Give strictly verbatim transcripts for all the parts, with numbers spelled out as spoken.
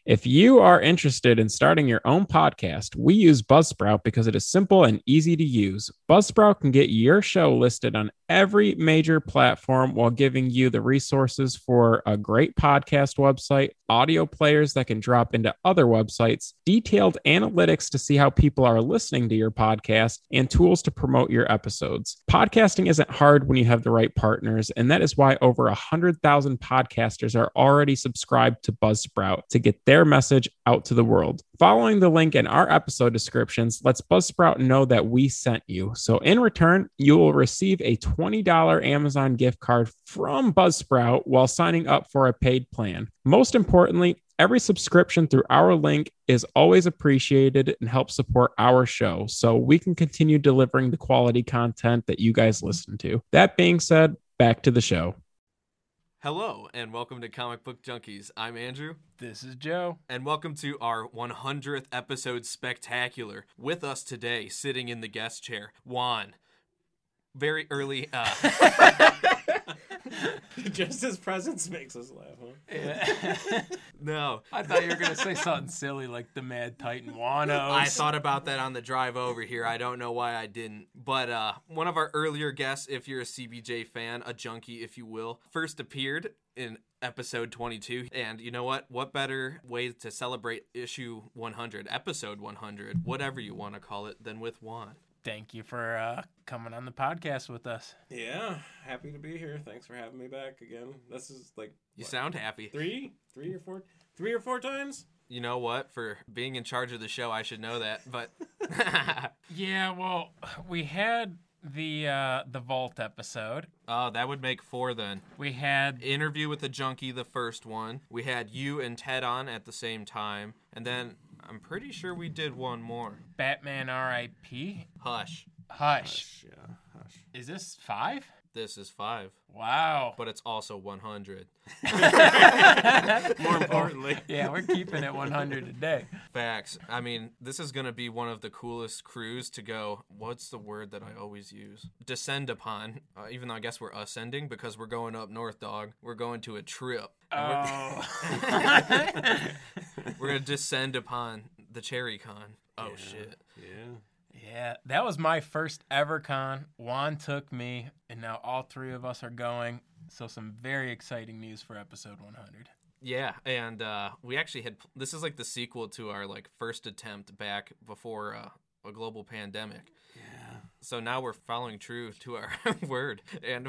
If you are interested in starting your own podcast, we use Buzzsprout because it is simple and easy to use. Buzzsprout can get your show listed on every major platform while giving you the resources for a great podcast website, audio players that can drop into other websites, detailed analytics to see how people are listening to your podcast, and tools to promote your episodes. Podcasting isn't hard when you have the right partners, and that is why over one hundred thousand podcasters are already subscribed to Buzzsprout to get their message out to the world. Following the link in our episode descriptions lets Buzzsprout know that we sent you. So in return, you will receive a twenty dollars Amazon gift card from Buzzsprout while signing up for a paid plan. Most importantly, every subscription through our link is always appreciated and helps support our show so we can continue delivering the quality content that you guys listen to. That being said, back to the show. Hello, and welcome to Comic Book Junkies. I'm Andrew. This is Joe. And welcome to our one hundredth episode spectacular. With us today, sitting in the guest chair, Juan. Very early... Uh... Just his presence makes us laugh, huh? Yeah. No. I thought you were going to say something silly like the Mad Titan Wanos. I thought about that on the drive over here. I don't know why I didn't. But uh, one of our earlier guests, if you're a C B J fan, a junkie, if you will, first appeared in episode twenty-two. And you know what? What better way to celebrate issue one hundred, episode one hundred, whatever you want to call it, than with Juan. Thank you for uh, coming on the podcast with us. Yeah, happy to be here. Thanks for having me back again. This is like... You what, sound happy. Three? Three or four? Three or four times? You know what? For being in charge of the show, I should know that, but... Yeah, well, we had the uh, the Vault episode. Oh, that would make four then. We had... Interview with the Junkie, the first one. We had you and Ted on at the same time. And then... I'm pretty sure we did one more. Batman R I P Hush. Hush. Hush, yeah, hush. Is this five? This is five. Wow. But it's also one hundred. More importantly. Yeah, we're keeping it one hundred today. Facts. I mean, this is going to be one of the coolest crews to go, what's the word that I always use? Descend upon. Uh, even though I guess we're ascending because we're going up north, dog. We're going to a trip. Oh. We're going to descend upon the Cherry Con. Oh, yeah. shit. Yeah. Yeah, that was my first ever con. Juan took me, and now all three of us are going. So some very exciting news for episode one hundred. Yeah, and uh, we actually had... This is like the sequel to our like first attempt back before uh, a global pandemic. Yeah. So now we're following true to our word, and...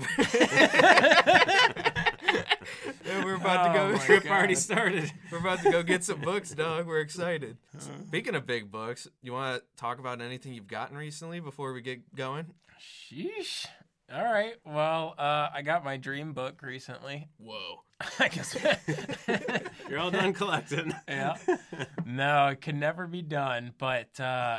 And we're about Oh to go. my Trip God. already started. We're about to go get some books, dog. We're excited. Speaking of big books, you want to talk about anything you've gotten recently before we get going? Sheesh. All right. Well, uh, I got my dream book recently. Whoa. I guess. You're all done collecting. Yeah. No, it can never be done. But uh,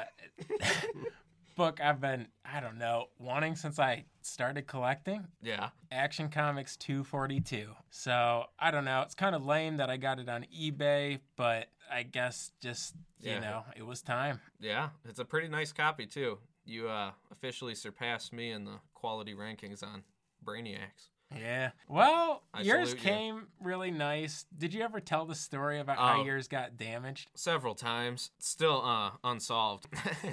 book I've been, I don't know, wanting since I started collecting. Yeah. Action Comics two forty-two. So, I don't know. It's kind of lame that I got it on eBay, but I guess just, you Yeah. know, it was time. Yeah. It's a pretty nice copy, too. You uh, officially surpassed me in the quality rankings on Brainiacs. Yeah. Well, I yours salute you. came really nice. Did you ever tell the story about Oh. how yours got damaged? Several times. Still uh, unsolved.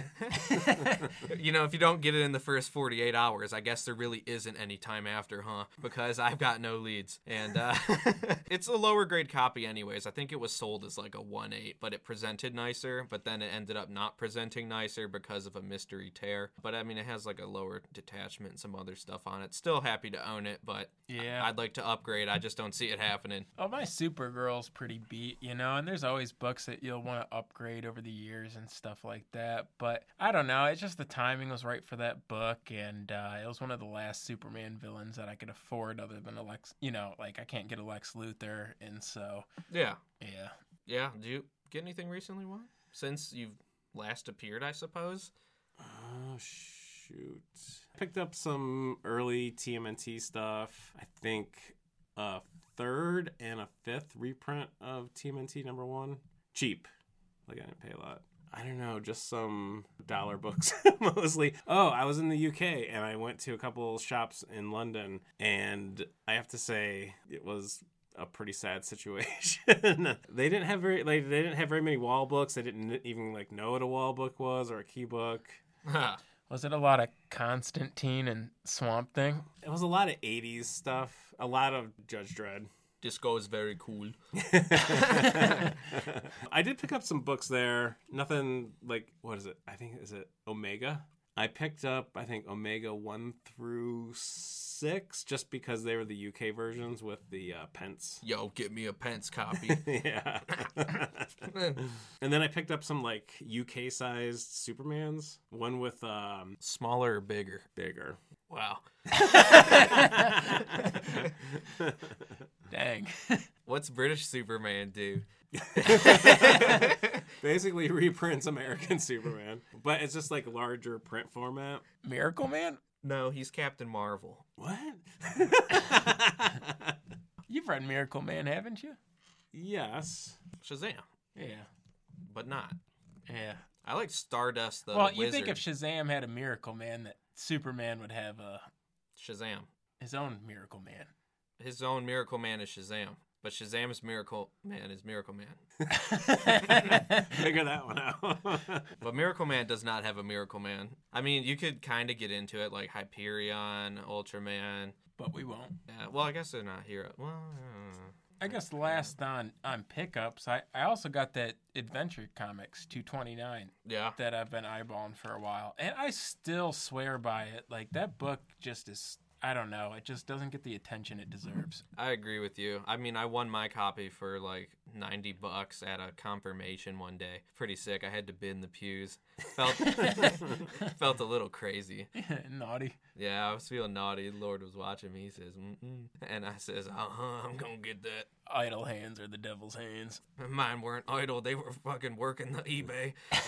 You know, if you don't get it in the first forty-eight hours, I guess there really isn't any time after, huh? Because I've got no leads. And uh, it's a lower grade copy anyways. I think it was sold as like a one eight, but it presented nicer. But then it ended up not presenting nicer because of a mystery tear. But I mean, it has like a lower detachment and some other stuff on it. Still happy to own it, but Yeah. I'd like to upgrade. I just don't see it happening. Oh, my Supergirl's pretty beat, you know, and there's always books that you'll want to upgrade over the years and stuff like that. But I don't know. It's just the timing was right for that book, and uh, it was one of the last Superman villains that I could afford other than a Lex, you know, like I can't get a Lex Luthor, and so, Yeah. yeah. Yeah. Do you get anything recently, Juan? Since you've last appeared, I suppose? Oh, shoot. Picked up some early T M N T stuff. I think a third and a fifth reprint of T M N T number one. Cheap. Like, I didn't pay a lot. I don't know, just some dollar books mostly. Oh, I was in the U K and I went to a couple shops in London, and I have to say it was a pretty sad situation. They didn't have very like they didn't have very many wall books. They didn't even like know what a wall book was or a key book. Was it a lot of Constantine and Swamp Thing? It was a lot of eighties stuff. A lot of Judge Dredd. Disco is very cool. I did pick up some books there. Nothing like, what is it? I think, is it Omega? I picked up, I think, Omega one through six, just because they were the U K versions with the uh, pence. Yo, get me a pence copy. Yeah. And then I picked up some, like, U K-sized Supermans. One with... Um, Smaller or bigger? Bigger. Wow. Dang. What's British Superman do? Basically reprints American Superman, but it's just like larger print format. Miracle Man? No, he's Captain Marvel. What? You've read Miracle Man, haven't you? Yes. Shazam. Yeah. But not. Yeah. I like Stardust, the Well, wizard. you think if Shazam had a Miracle Man, that Superman would have a Shazam. his own Miracle Man. His own Miracle Man is Shazam. But Shazam's Miracle Man is Miracle Man. Figure that one out. But Miracle Man does not have a Miracle Man. I mean, you could kind of get into it, like Hyperion, Ultraman. But we won't. Yeah, well, I guess they're not here. Well, uh, I guess last on, on pickups, I, I also got that Adventure Comics two twenty-nine yeah. that I've been eyeballing for a while. And I still swear by it. Like, that book just is... I don't know. It just doesn't get the attention it deserves. I agree with you. I mean, I won my copy for like ninety bucks at a confirmation one day. Pretty sick. I had to bid in the pews. Felt felt a little crazy. Naughty. Yeah, I was feeling naughty. The Lord was watching me. He says, mm-mm. And I says, uh-huh, I'm going to get that. Idle hands are the devil's hands. Mine weren't idle. They were fucking working the eBay.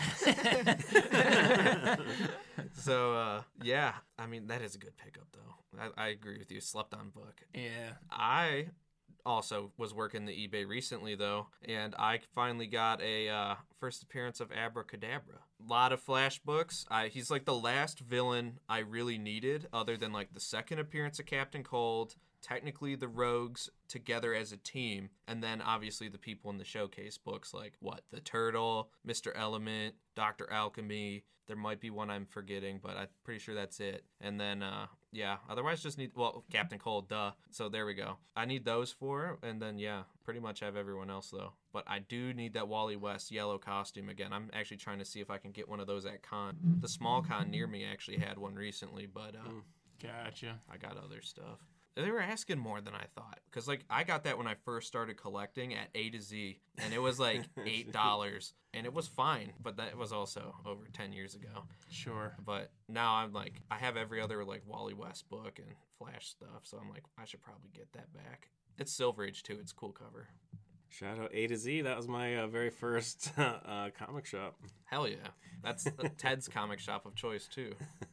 So, uh, yeah. I mean, that is a good pickup, though. I, I agree with you. Slept on book. Yeah. I also was working the eBay recently, though, and I finally got a uh, first appearance of Abracadabra. A lot of Flash books. I, he's like the last villain I really needed, other than like the second appearance of Captain Cold, technically the Rogues together as a team, and then obviously the people in the showcase books like, what, the Turtle, Mister Element, Doctor Alchemy. There might be one I'm forgetting, but I'm pretty sure that's it. And then, uh, yeah, otherwise just need, well, Captain Cold, duh. So there we go. I need those four, and then, yeah, pretty much have everyone else, though. But I do need that Wally West yellow costume again. I'm actually trying to see if I can get one of those at con. The small con near me actually had one recently, but uh, Gotcha. I got other stuff. They were asking more than I thought. Because, like, I got that when I first started collecting at A to Z. And it was, like, eight dollars. And it was fine. But that was also over ten years ago. Sure. But now I'm, like, I have every other, like, Wally West book and Flash stuff. So I'm like, I should probably get that back. It's Silver Age, too. It's a cool cover. Shout out A to Z. That was my uh, very first uh, comic shop. Hell yeah. That's uh, Ted's comic shop of choice, too.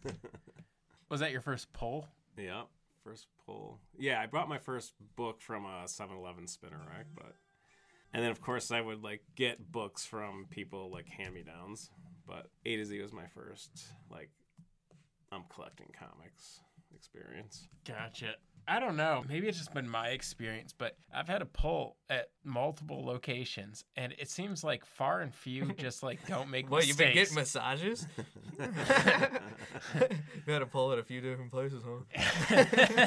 Was that your first pull? Yep. First pull. Yeah, I brought my first book from a seven eleven spinner rack, but... And then, of course, I would, like, get books from people, like, hand-me-downs. But A to Z was my first, like, I'm collecting comics experience. Gotcha. I don't know. Maybe it's just been my experience, but I've had a pull at multiple locations, and it seems like far and few just, like, don't make What, mistakes. you've been getting massages? You had to pull at a few different places, huh?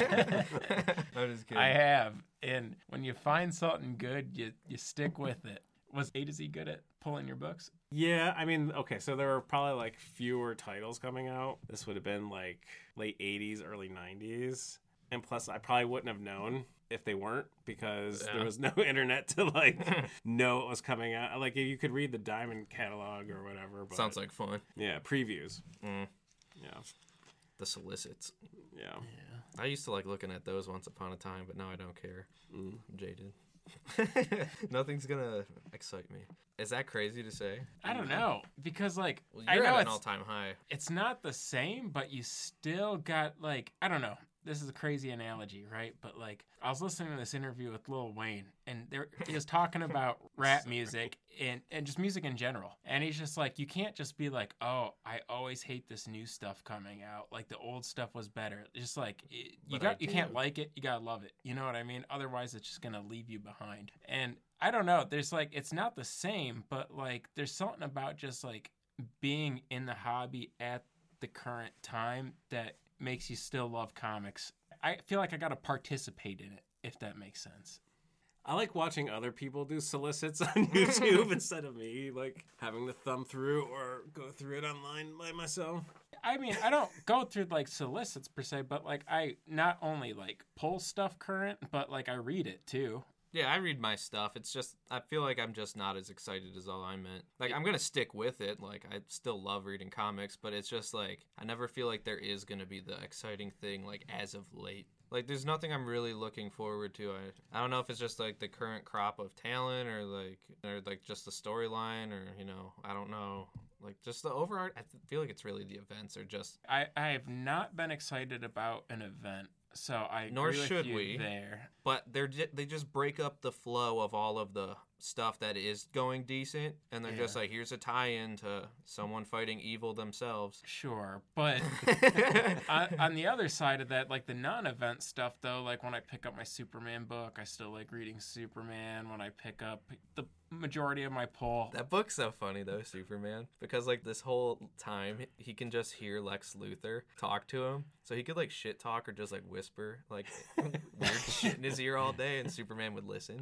I'm just kidding. I have. And when you find something good, you, you stick with it. Was A to Z good at pulling your books? Yeah, I mean, okay, so there were probably, like, fewer titles coming out. This would have been, like, late eighties, early nineties. And plus, I probably wouldn't have known if they weren't, because Yeah. there was no internet to, like, know what was coming out. Like, you could read the Diamond catalog or whatever. But, Sounds like fun. yeah, previews. Mm. Yeah, The solicits. yeah. Yeah. I used to like looking at those once upon a time, but now I don't care. Mm. I'm jaded. Nothing's gonna excite me. Is that crazy to say? I don't know. Because, like, Well, I you're know at an it's, all-time high. it's not the same, but you still got, like, I don't know. this is a crazy analogy, right? But like, I was listening to this interview with Lil Wayne, and there he was talking about rap music and, and just music in general. And he's just like, you can't just be like, oh, I always hate this new stuff coming out. Like the old stuff was better. Just like it, you But got, I you do. can't like it, you gotta love it. You know what I mean? Otherwise, it's just gonna leave you behind. And I don't know. There's like, it's not the same, but like, there's something about just like being in the hobby at the current time that makes you still love comics. I feel like I got to participate in it, if that makes sense. I like watching other people do solicits on YouTube instead of me, like having to thumb through or go through it online by myself. I mean, I don't go through like solicits per se, but like I not only like pull stuff current, but like I read it too. Yeah, I read my stuff. It's just, I feel like I'm just not as excited as all I meant. Like, I'm going to stick with it. Like, I still love reading comics, but it's just like, I never feel like there is going to be the exciting thing, like, as of late. Like, there's nothing I'm really looking forward to. I I don't know if it's just, like, the current crop of talent or, like, or, like, just the storyline or, you know, I don't know. Like, just the overall, I feel like it's really the events or just... I, I have not been excited about an event. So I Nor agree with should you we. there. But they're ju- they just break up the flow of all of the stuff that is going decent, and they're Yeah. just like, here's a tie-in to someone fighting evil themselves. Sure, but on, on the other side of that, like the non-event stuff, though, like when I pick up my Superman book, I still like reading Superman. When I pick up the majority of my pull, That book's so funny though, Superman, because like this whole time he can just hear Lex Luthor talk to him, so he could like shit talk or just like whisper like weird shit in his ear all day, and Superman would listen.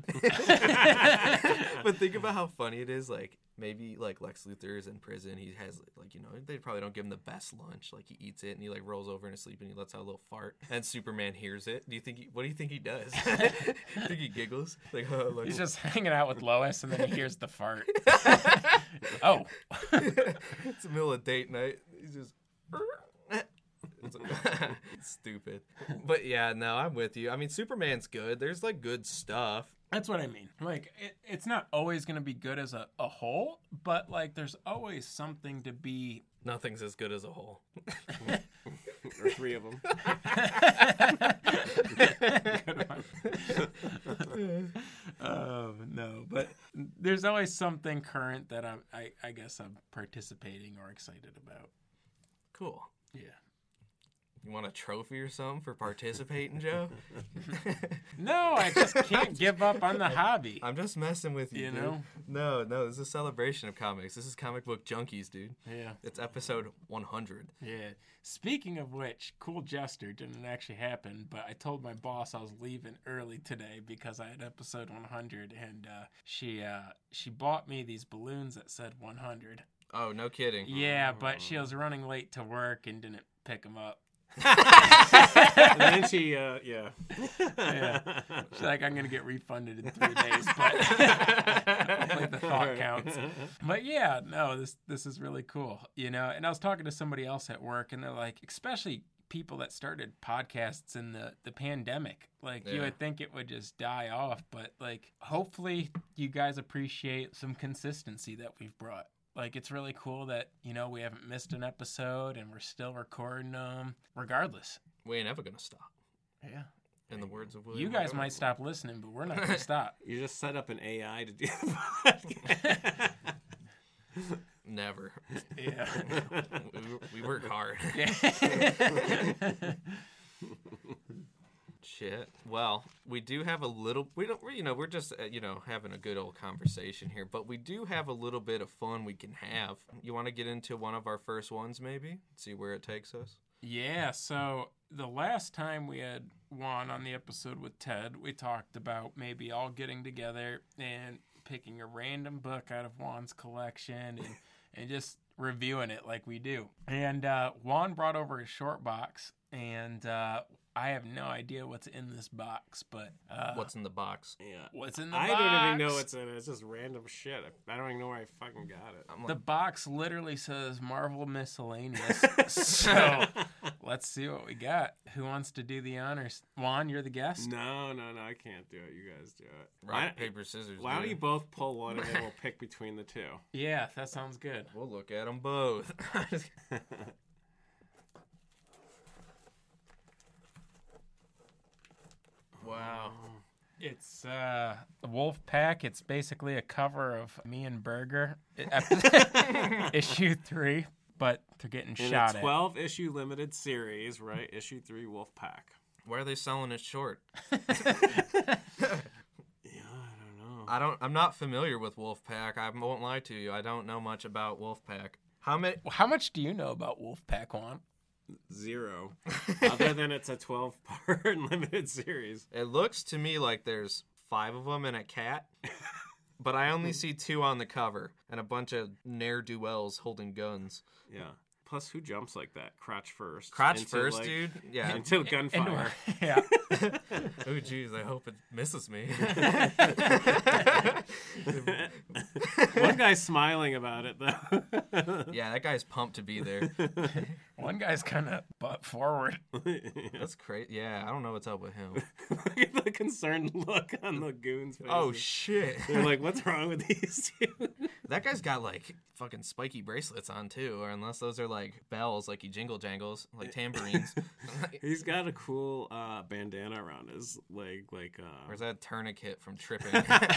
But think about how funny it is. Like maybe like Lex Luthor is in prison. He has like, you know, they probably don't give him the best lunch. Like he eats it and he like rolls over in his sleep and he lets out a little fart. And Superman hears it. Do you think? He, what do you think he does? Think he giggles? Like, oh, like he's just hanging out with Lois, and then he hears the fart. Oh, it's the middle of date night. He's just. It's it's stupid. But yeah, no, I'm with you. I mean, Superman's good. There's like good stuff. that's what I mean. Like, it, it's not always going to be good as a, a whole, but like, there's always something to be. Nothing's as good as a whole. Or three of them. Good one. um, no, but there's always something current that I'm, I, I guess I'm participating or excited about. Cool. Yeah. You want a trophy or something for participating, Joe? No, I just can't give up on the hobby. I'm just messing with you, You dude. know? No, no, this is a celebration of comics. This is Comic Book Junkies, dude. Yeah. It's episode one hundred. Yeah. Speaking of which, Cool Jester didn't actually happen, but I told my boss I was leaving early today because I had episode one hundred, and uh, she uh, she bought me these balloons that said one hundred. Oh, no kidding. Yeah, but she was running late to work and didn't pick them up. And then she, uh, yeah. Yeah. She's like, I'm going to get refunded in three days, but hopefully the thought counts. But yeah, no, this this is really cool, you know? And I was talking to somebody else at work, and they're like, especially people that started podcasts in the, the pandemic, like, you Yeah. would think it would just die off, but, like, hopefully you guys appreciate some consistency that we've brought. Like, it's really cool that, you know, we haven't missed an episode and we're still recording them regardless. We ain't ever going to stop. Yeah. In the words of William You guys Montgomery. might stop listening, but we're not going to stop. You just set up an A I to do the podcast. Never. Yeah. we, we work hard. Yeah. Shit. Well, we do have a little. We don't. You know, we're just uh, you know having a good old conversation here, but we do have a little bit of fun we can have. You want to get into one of our first ones, maybe? See where it takes us. Yeah, so the last time we had Juan on the episode with Ted, we talked about maybe all getting together and picking a random book out of Juan's collection and, and just reviewing it like we do. And uh, Juan brought over a short box, and uh, I have no idea what's in this box, but... Uh, What's in the box? Yeah. what's in the I box? don't even know what's in it. It's just random shit. I don't even know where I fucking got it. I'm The like, box literally says Marvel Miscellaneous. So let's see what we got. Who wants to do the honors? Juan, you're the guest. No, no, no. I can't do it. You guys do it. rock, Why, paper, scissors. why don't dude. you both pull one and then we'll pick between the two? Yeah, that sounds good. We'll look at them both. Wow. It's uh, Wolf Pack. It's basically a cover of Me and Burger, issue three, but they're getting In shot a at. twelve issue limited series, right? Issue three, Wolfpack. Why are they selling it short? Yeah, I don't know. I don't. I'm not familiar with Wolfpack. I won't lie to you. I don't know much about Wolfpack. How many? How much do you know about Wolf Pack, Juan? Zero. Other than it's a twelve part limited series. It looks to me like there's five of them and a cat, but I only see two on the cover and a bunch of ne'er-do-wells holding guns. Yeah. Plus, who jumps like that? Crotch first. Crotch Into, first, like- dude. Yeah. Until gunfire. Yeah. Oh, jeez. I hope it misses me. One guy's smiling about it, though. Yeah, that guy's pumped to be there. One guy's kind of butt forward. That's crazy. Yeah, I don't know what's up with him. Look at the concerned look on the goons' faces. Oh, shit. They're like, what's wrong with these two? That guy's got like fucking spiky bracelets on too, or unless those are like bells, like he jingle jangles, like tambourines. He's got a cool uh, bandana around his leg, like. Uh... Or is that a tourniquet from tripping?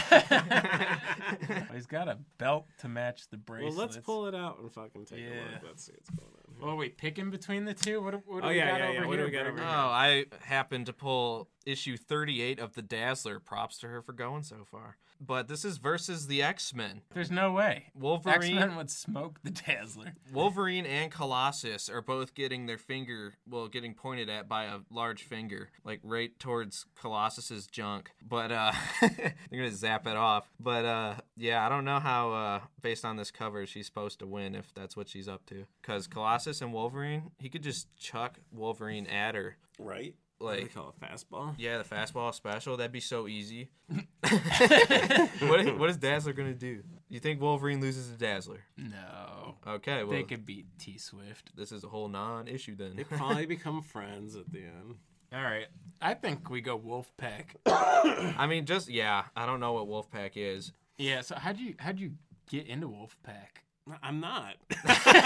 He's got a belt to match the bracelets. Well, let's pull it out and fucking take a Yeah. look. Let's see what's going on here. Oh, wait, picking between the two? What, what do Oh, we yeah, got yeah, over yeah. here? What do we got over Burger? here? Oh, I happened to pull issue thirty-eight of the Dazzler. Props to her for going so far. But this is versus the X-Men. There's no way. Wolverine, X-Men would smoke the Dazzler. Wolverine and Colossus are both getting their finger, well, getting pointed at by a large finger, like right towards Colossus's junk. But uh, they're gonna zap it off. But uh, yeah, I don't know how, uh, based on this cover, she's supposed to win if that's what she's up to. Because Colossus and Wolverine, he could just chuck Wolverine at her. Right? What do they Like, call it? Fastball? yeah, the fastball special, that'd be so easy. what, is, what is Dazzler gonna do? You think Wolverine loses to Dazzler? No. Okay, well, They could beat T-Swift. this is a whole non-issue then. They probably become friends at the end. All right. I think we go Wolf Pack. I mean, just, yeah, I don't know what Wolfpack is. Yeah, so how'd you, how'd you get into Wolf Pack? I'm not. Is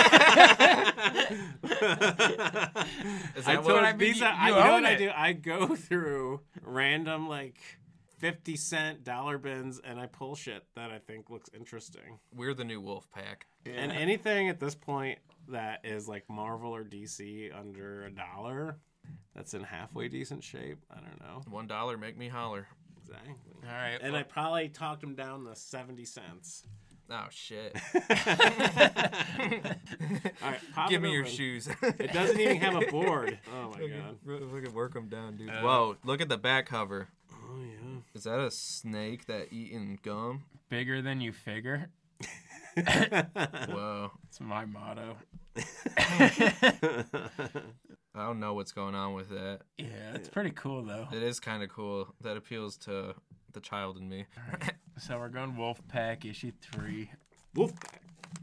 I that told what I mean, these you- are, I, you you know own what I it. do? I go through random like fifty cent dollar bins and I pull shit that I think looks interesting. we're the new Wolfpack. And anything at this point that is like Marvel or D C under a dollar, that's in halfway decent shape. I don't know. One dollar, make me holler. Exactly. All right. And well, I probably talked them down to seventy cents. Oh, shit. All right, pop Give it me your open. shoes. It doesn't even have a board. Oh my Look god. at, look at work them down, dude. Uh, Whoa, look at the back cover. Oh yeah. Is that a snake that eating gum? bigger than you figure. Whoa. It's my motto. I don't know what's going on with that. Yeah, it's pretty cool, though. It is kind of cool. That appeals to the child in me. So we're going Wolf Pack issue three. Wolfpack.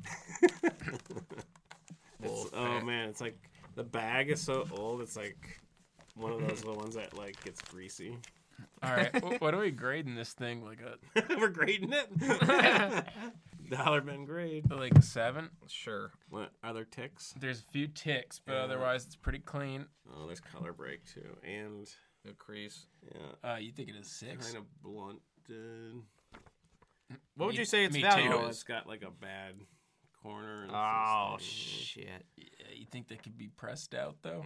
It's, oh Wolfpack. man, it's like the bag is so old. It's like one of those little ones that like gets greasy. All right, wh- what are we grading this thing? Like a We're grading it. Dollar bin grade. like a seven? Sure. What are there ticks? There's a few ticks, but Yeah. otherwise it's pretty clean. Oh, there's color break too, and Good crease. yeah, Uh, you think it is six? kind of blunted. What would Me- you say its me value too. Oh, is? it's got like a bad corner. And Oh, this thing. shit. Yeah, you think they could be pressed out though?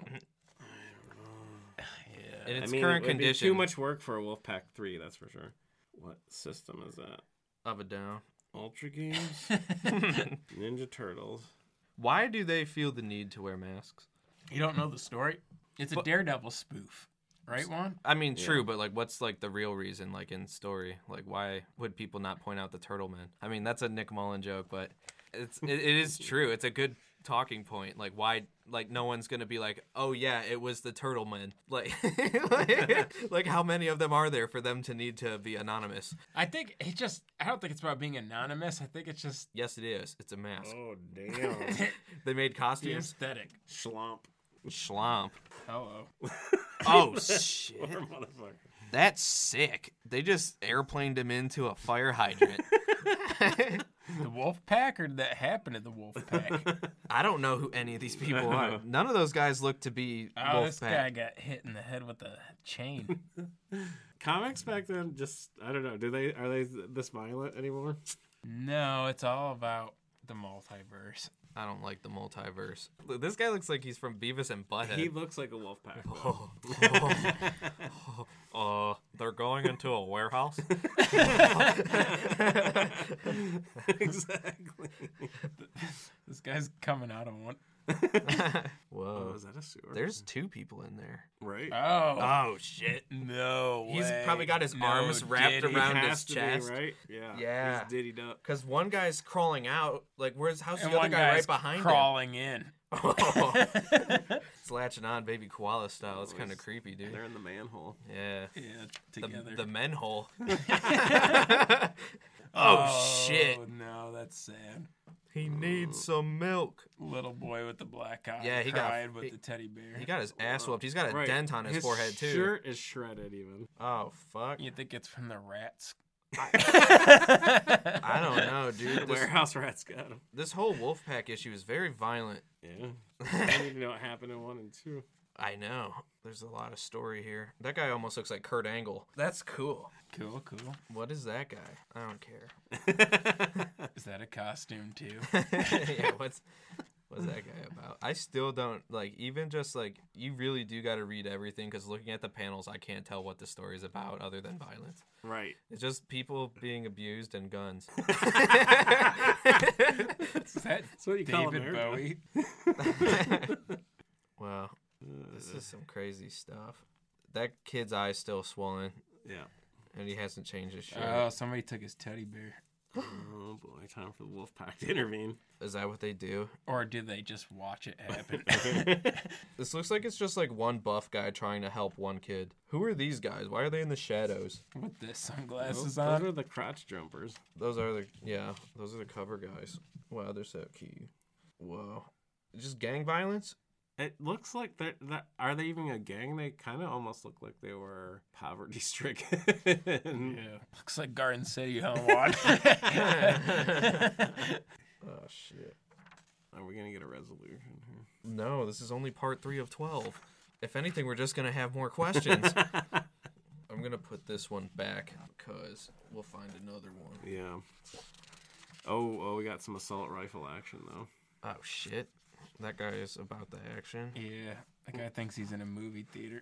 Yeah. In its I mean, current it would be condition. too much work for a Wolfpack three, that's for sure. What system is that? Up and down. Ultra Games, Ninja Turtles. Why do they feel the need to wear masks? You don't know the story? It's a But- Daredevil spoof, right, Juan? I mean, Yeah. true, but like, what's like the real reason, like in story? Like, why would people not point out the Turtle Man? I mean, that's a Nick Mullen joke, but it's it, it is true. It's a good talking point. Like, why? Like, no one's gonna be like, oh yeah, it was the Turtle Man. Like, like, like, how many of them are there for them to need to be anonymous? I think it just, I don't think it's about being anonymous. I think it's just Yes, it is. It's a mask. Oh, damn. They made the costumes. aesthetic. Schlomp. Schlomp. Hello. Oh shit. Poor motherfucker. That's sick. They just airplaned him into a fire hydrant. The wolf pack, or did that happen to the wolf pack? I don't know who any of these people are. None of those guys look to be Oh, wolf this pack. guy got hit in the head with a chain. Comics back then, just I don't know. Do they are they this violent anymore? No, it's all about the multiverse. I don't like the multiverse. This guy looks like he's from Beavis and Butthead. He looks like a wolf pack. Oh, oh. uh, they're going into a warehouse. Exactly. This guy's coming out of one. Whoa. Oh, is that a sewer? There's two people in there. right. Oh, Oh, shit. no He's way. probably got his No, arms wrapped did he? around It his has to be, chest. right? Yeah. Yeah. He's diddied up. Because one guy's crawling out. Like, where's how's And the other one guy guy's right behind crawling in. him? It's latching on baby koala style. It's kind of creepy, dude. They're in the manhole. Yeah. Yeah, The, together. the men hole. oh, oh, shit. no, that's sad. He needs some milk. Little boy with the black eye. Yeah, he got- cried with he- the teddy bear. He got his ass whooped. He's got a Right. dent on his, forehead, too. Shirt is shredded even. Oh, fuck. You think it's from the rats? I don't know, dude. The This, warehouse rats got him. this whole Wolfpack issue is very violent. Yeah. I need to know what happened in one and two. I know. There's a lot of story here. That guy almost looks like Kurt Angle. That's cool. Cool, cool. What is that guy? I don't care. Is that a costume too? Yeah, what's what's that guy about? I still don't like. Even just like you really do got to read everything because looking at the panels, I can't tell what the story is about other than violence. Right. It's just people being abused and guns. Is that That's what you call David America. Bowie? Wow, this is some crazy stuff. That kid's eye's still swollen, Yeah. and he hasn't changed his shirt. Oh, somebody took his teddy bear. Oh boy, time for the wolf pack to intervene. Is that what they do? Or did they just watch it happen? This looks like it's just like one buff guy trying to help one kid. Who are these guys? Why are they in the shadows? With the Those, sunglasses those on? are the crotch jumpers. Those are the yeah, those are the cover guys. Wow, they're so cute. Whoa, just gang violence? It looks like they're, that. Are they even a gang? They kind of almost look like they were poverty stricken. Yeah. Looks like Garden City Homewood. Oh shit. Are we gonna get a resolution here? No, this is only part three of twelve. If anything, we're just gonna have more questions. I'm gonna put this one back because we'll find another one. Yeah. Oh, oh, we got some assault rifle action though. Oh shit. That guy is about the action. Yeah. That guy thinks he's in a movie theater.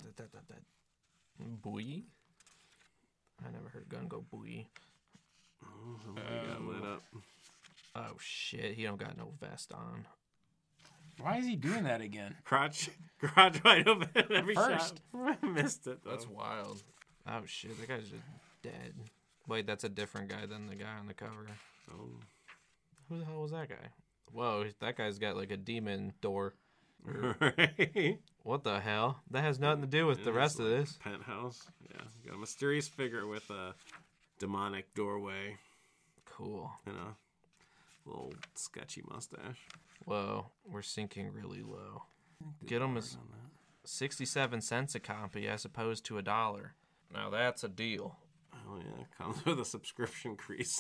Boy. I never heard a gun go boy. Oh, somebody got lit up. Oh shit, he don't got no vest on. Why is he doing that again? Crotch, crotch wide open every First. shot. Missed it though. That's wild. Oh shit, that guy's just dead. Wait, that's a different guy than the guy on the cover. Oh. Who the hell was that guy? Whoa, that guy's got like a demon door. Right. What the hell? That has nothing to do with the Yeah, rest it's of like this. penthouse. Yeah, got a mysterious figure with a demonic doorway Cool. and a little sketchy mustache. Whoa, we're sinking really low. Get them as sixty-seven cents a copy as opposed to a dollar. Now that's a deal. Oh yeah, it comes with a subscription crease.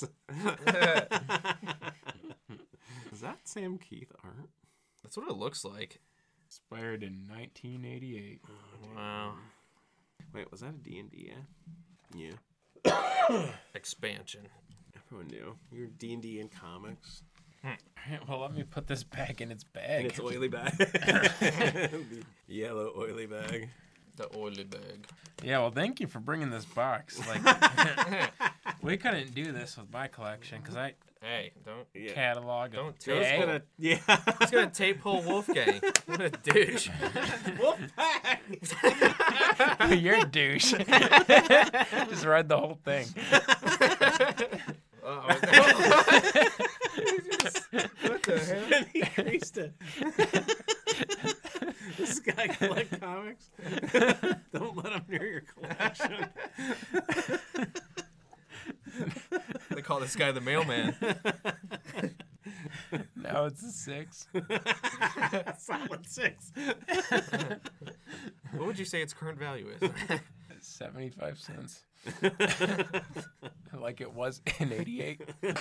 Is that Sam Keith art? That's what it looks like. Inspired in nineteen eighty-eight. Wow. Wait, was that a D and D ad? Yeah. Expansion. Everyone knew. You're D and D in comics. Well, let me put this back in its bag. And it's oily bag. The yellow oily bag. The oily bag. Yeah, well, thank you for bringing this box. Like, we couldn't do this with my collection because I Hey, don't. Yeah. catalog a Don't Joe's Hey. gonna, yeah. He's gonna tape pull Wolfgang. What a douche. You're a douche. Just read the whole thing. Uh-oh. What the hell? He creased it. This guy collect comics. Don't let him near your collection. They call this guy the mailman. Now it's a six. Solid six. What would you say its current value is? seventy-five cents. Like it was in eighty-eight.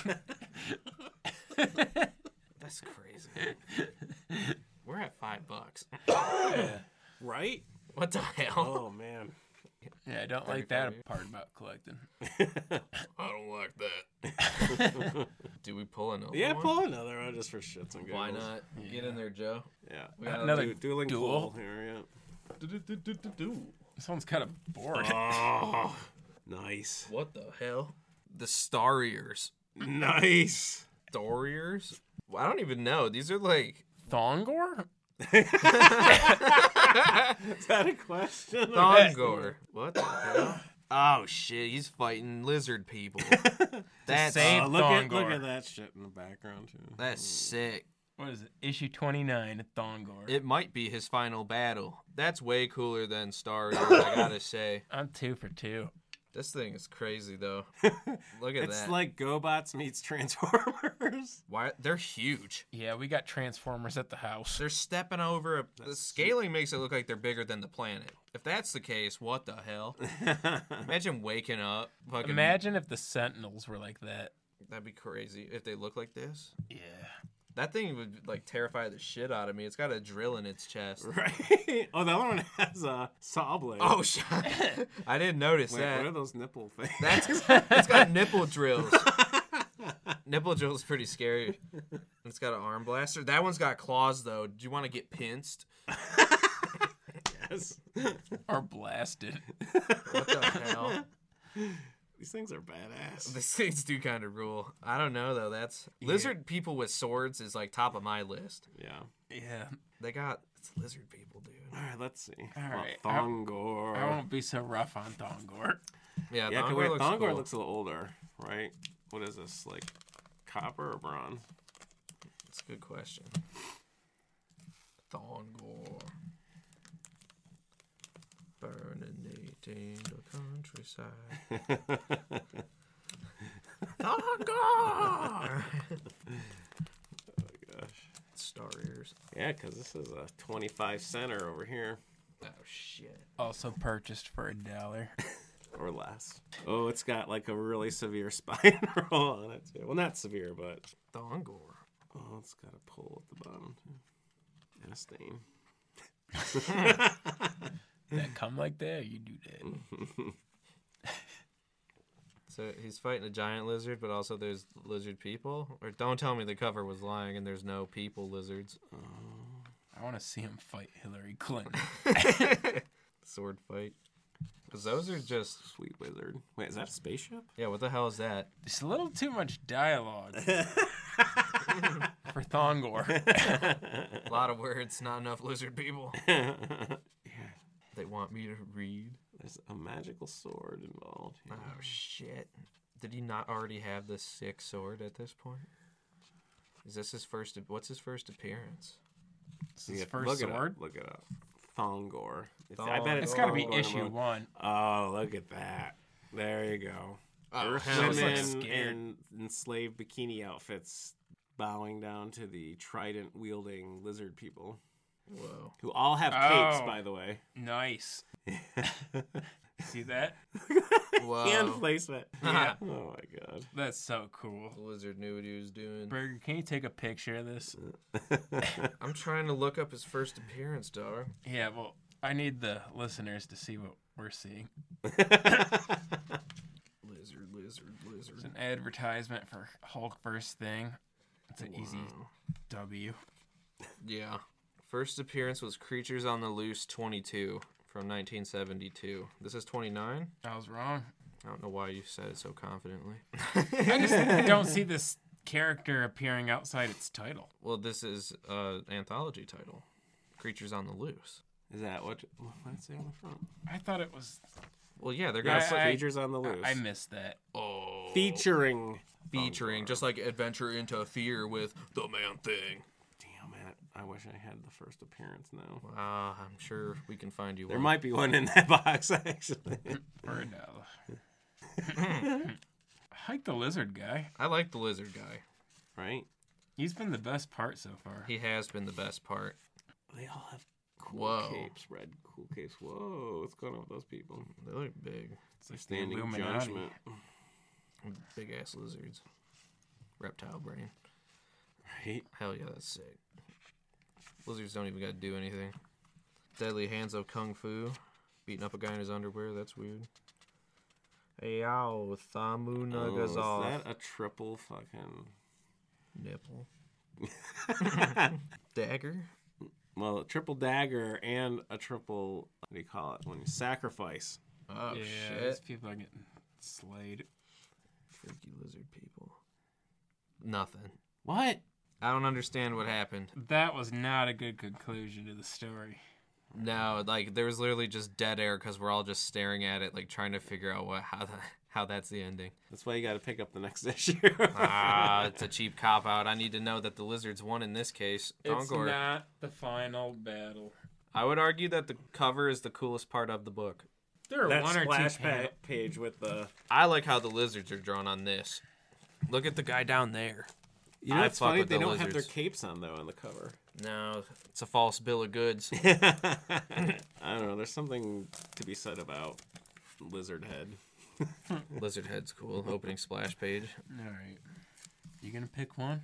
That's crazy. We're at five bucks. Yeah. Right? What the hell? Oh, man. Yeah, I don't like that part about collecting. I don't like that. Do we pull another Yeah, one? pull another one just for shits and giggles. Why not? Get in there, Joe. Yeah. We got Another Du- dueling duel? cool here, This one's kind of bored. yeah. Oh, nice. What the hell? The Starriers. Nice. Starriers? Well, I don't even know. These are like Thongor? Is that a question? Thongor. What the hell? Oh shit, he's fighting lizard people. That's save Oh, look at look Thongor. at that shit in the background too. that's sick. What is it? Issue twenty-nine of Thongor. It might be his final battle. That's way cooler than Starriers, I gotta say. I'm two for two. This thing is crazy though. Look at It's that. like GoBots meets Transformers. Why they're huge. Yeah, we got Transformers at the house. They're stepping over. A, the scaling makes it look like they're bigger than the planet. If that's the case, what the hell? Imagine waking up. Fucking, Imagine if the Sentinels were like that. That'd be crazy if they look like this. Yeah. That thing would like terrify the shit out of me. It's got a drill in its chest. Right? Oh, the other one has a saw blade. Oh shit! I didn't notice Wait, that. what are those nipple things? That's it's got nipple drills. Nipple drill is pretty scary. It's got an arm blaster. That one's got claws though. Do you want to get pinced? Yes. Or blasted. What the hell? These things are badass. These things do kind of rule. I don't know though. That's lizard people with swords is like top of my list. Yeah. Yeah. They got it's lizard people, dude. All right, let's see. All right. Thongor. I won't be so rough on Thongor. Yeah, Yeah, Thongor wait, looks Thongor cool. looks a little older, right? What is this, like copper or bronze? That's a good question. Thongor. Burninating the countryside. Thongor! Gosh. Star ears. Yeah, because this is a twenty-five center over here. Oh, shit. Also purchased for a dollar. Or less. Oh, it's got like a really severe spine roll on it too. Well, not severe, but Thongor. oh, it's got a pull at the bottom too. And a stain. That come like that, you do that. So he's fighting a giant lizard, but also there's lizard people? Or don't tell me the cover was lying and there's no people lizards. I want to see him fight Hillary Clinton. Sword fight. Because those are just... Sweet wizard. Wait, is that a spaceship? Yeah, what the hell is that? It's a little too much dialogue for Thongor. A lot of words, not enough lizard people. Yeah. They want me to read. There's a magical sword involved. Oh, shit. Did he not already have the sick sword at this point? Is this his first... What's his first appearance? It's his Yeah, first look it sword. up. Look it up. Thongor. It's, I bet it's It's got to be Thongor issue among- one. Oh, look at that. There you go. Oh, Earth hell Looks like women scared. in enslaved bikini outfits bowing down to the trident-wielding lizard people. Whoa. Who all have capes, Oh. by the way. Nice. See that? Whoa. Hand placement. Yeah. Oh my god. That's so cool. The lizard knew what he was doing. Burger, can you take a picture of this? I'm trying to look up his first appearance, dog. Yeah, well, I need the listeners to see what we're seeing. Lizard, lizard, lizard. It's an advertisement for Hulk First Thing. It's an easy Wow. W. Yeah. First appearance was Creatures on the Loose twenty-two from nineteen seventy-two. This is twenty-nine? I was wrong. I don't know why you said it so confidently. I just don't see this character appearing outside its title. Well, this is an anthology title. Creatures on the Loose. Is that what? What does it say on the front? I thought it was. Well, yeah, they're Yeah, gonna I- Creatures on the Loose. I missed that. oh, Featuring. featuring, just like Adventure into Fear with the Man Thing. Damn it! I wish I had the first appearance now. Uh, I'm sure we can find you There one. might be one in that box actually. For a dollar. Hike the Lizard guy. I like the lizard guy. Right? He's been the best part so far. He has been the best part. They all have Cool Whoa. capes, red cool capes. Whoa, what's going on with those people? They look big. It's like standing Illuminati. judgment. Big ass lizards. Reptile brain. Right? Hell yeah, that's sick. Lizards don't even gotta do anything. Deadly Hands of Kung Fu. Beating up a guy in his underwear, that's weird. Hey, yow, Thamu Oh, Nugas is off. that a triple fucking... Nipple. Dagger? Well, a triple dagger and a triple... What do you call it? When you sacrifice. Oh, yeah, shit. these people are getting slayed. Freaky lizard people. Nothing. What? I don't understand what happened. That was not a good conclusion to the story. No, like there was literally just dead air because we're all just staring at it, like trying to figure out what how the, how that's the ending. That's why you got to pick up the next issue. Ah, it's a cheap cop out. I need to know that the lizards won in this case. It's Dongor. not the final battle. I would argue that the cover is the coolest part of the book. There are That one or two splash pan- pa- page with the... I like how the lizards are drawn on this. Look at the guy down there. You know, I it's fuck funny with they the don't have their lizards. capes on, though, on the cover. No, it's a false bill of goods. I don't know. There's something to be said about Lizard Head. Lizard head's cool. Opening splash page. All right. You going to pick one?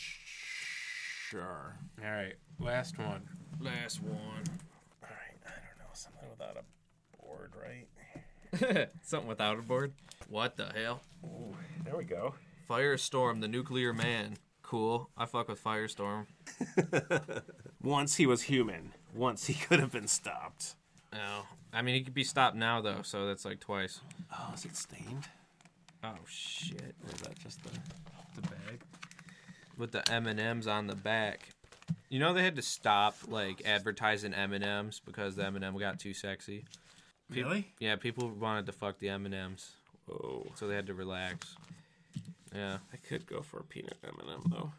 Sure. All right. Last one. Last one. All right. I don't know. Something without a board, right? Something without a board. What the hell? Ooh, there we go. Firestorm, the nuclear man. Cool. I fuck with Firestorm. Once he was human. Once he could have been stopped. Oh, I mean, he could be stopped now though, so that's like twice. Oh, is it stained? Oh shit! Or is that just the... The bag. With the M and M's on the back. You know they had to stop like advertising M and M's because the M and M got too sexy. Pe- Really? Yeah, people wanted to fuck the M and M's, Oh. so they had to relax. Yeah, I could go for a peanut M and M, though.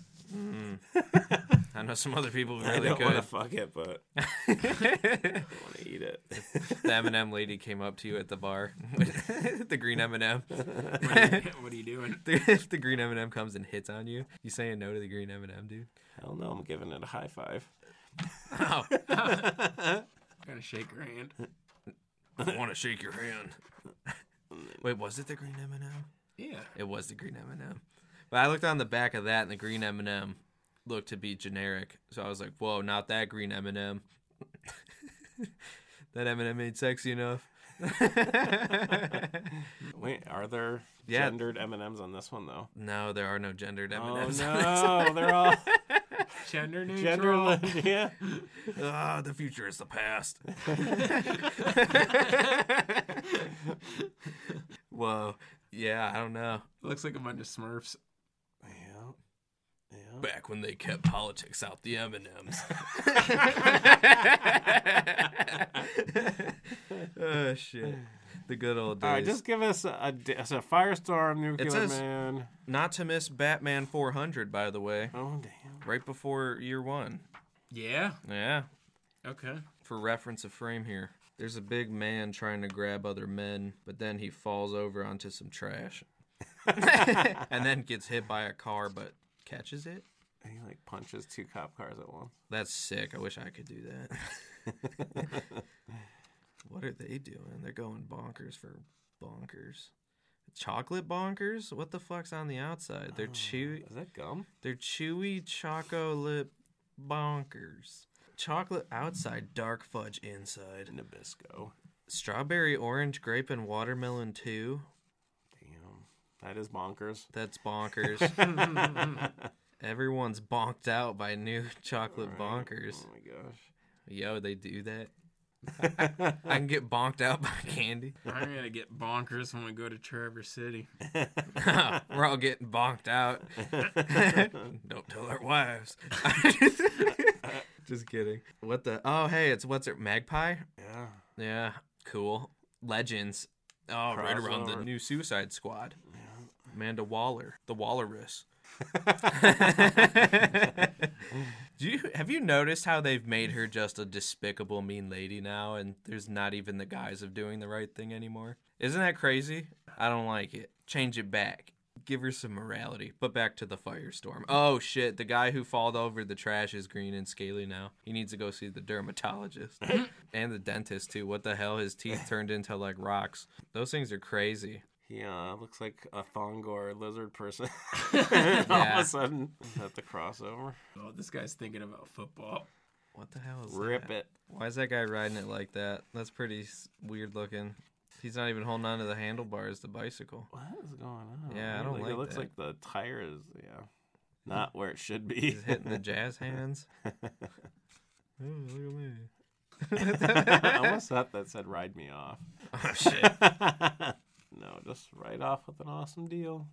I know some other people who really I don't want to could. fuck it, but I want to eat it. The M and M lady came up to you at the bar, the green M and M. What are, you, what are you doing? If the green M and M comes and hits on you, you saying no to the green M and M, dude? Hell no, I'm giving it a high five. Oh, Gotta shake her hand. I want to shake your hand. Wait, was it the green M and M? Yeah. It was the green M and M. But I looked on the back of that, and the green M and M looked to be generic. So I was like, "Whoa, not that green M and M. That M and M ain't sexy enough." Wait, are there Yeah. gendered M and M's on this one, though? No, there are no gendered M and Oh, M's. no. They're all Gender neutral. genderless. Yeah. Ah, the future is the past. Whoa. Yeah, I don't know. Looks like a bunch of Smurfs. Yeah. Yeah. Back when they kept politics out the M and M's. Oh shit! The good old days. All right, just give us a, a, d- so Firestorm, Nuclear says- Man. Not to miss Batman four hundred, by the way. Oh, damn. Right before year one. Yeah. Yeah. Okay. For reference of frame here. There's a big man trying to grab other men, but then he falls over onto some trash. And then gets hit by a car, but catches it? He like punches two cop cars at once. That's sick. I wish I could do that. What are they doing? They're going bonkers for bonkers. Chocolate bonkers? What the fuck's on the outside? They're chewy. Is that gum? They're chewy choco lip bonkers. Chocolate outside, dark fudge inside. Nabisco. Strawberry, orange, grape, and watermelon too. Damn. That is bonkers. That's bonkers. Everyone's bonked out by new chocolate Right. bonkers. Oh my gosh. Yo, they do that. I can get bonked out by candy. I'm gonna get bonkers when we go to Traverse City. We're all getting bonked out. Don't tell our wives. Just kidding. What the? Oh, hey, it's what's it? Magpie? Yeah. Yeah, cool. Legends. Oh, right around the Crossover. new Suicide Squad. Amanda Waller, the Walrus. Do you have you noticed how they've made her just a despicable, mean lady now, and there's not even the guise of doing the right thing anymore? Isn't that crazy? I don't like it. Change it back. give her some morality. But back to the Firestorm. Oh shit, the guy who falled over the trash is green and scaly now. He needs to go see the dermatologist. And the dentist too. What the hell? His teeth turned into like rocks. Those things are crazy. Yeah, looks like a Thongor lizard person. Yeah. All of a sudden, at the crossover. Oh, this guy's thinking about football. What the hell is Rip that? it. Why is that guy riding it like that? That's pretty s- weird looking. He's not even holding on to the handlebars, the bicycle. What is going on? Yeah, I don't like It looks that. like the tire is, yeah, not where it should be. He's hitting the jazz hands. Oh, look at me. I almost thought that said "ride me off." Oh, shit. No, just ride off with an awesome deal.